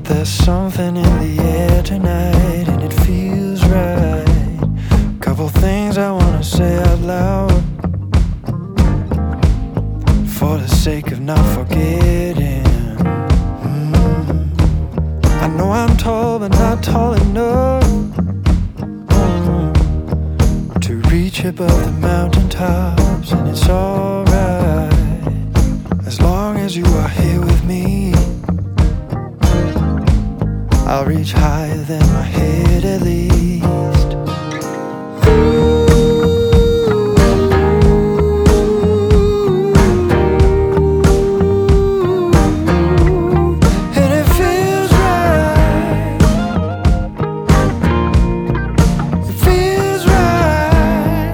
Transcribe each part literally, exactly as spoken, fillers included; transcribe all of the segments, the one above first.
There's something in the air tonight, and it feels right. Couple things I wanna say out loud, for the sake of not forgetting. mm. I know I'm tall, but not tall enough mm, to reach above the mountaintops. And it's alright as long as you are here with me. I'll reach higher than my head at least. Ooh. And it feels right. It feels right.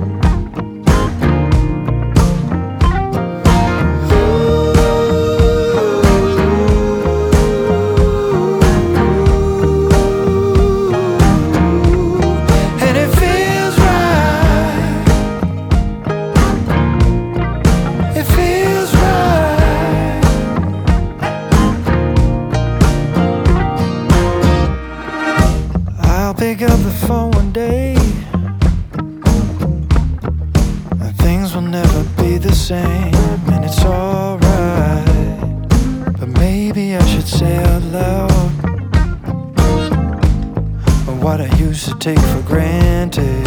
I'll pick up the phone one day, and things will never be the same, and it's alright. But maybe I should say out loud what I used to take for granted.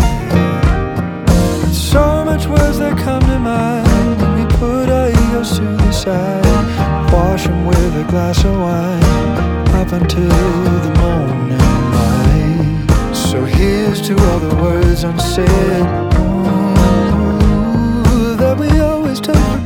So much words that come to mind when we put our egos to the side, wash them with a glass of wine up until the morning light. So here's to all the words unsaid, ooh, that we always took for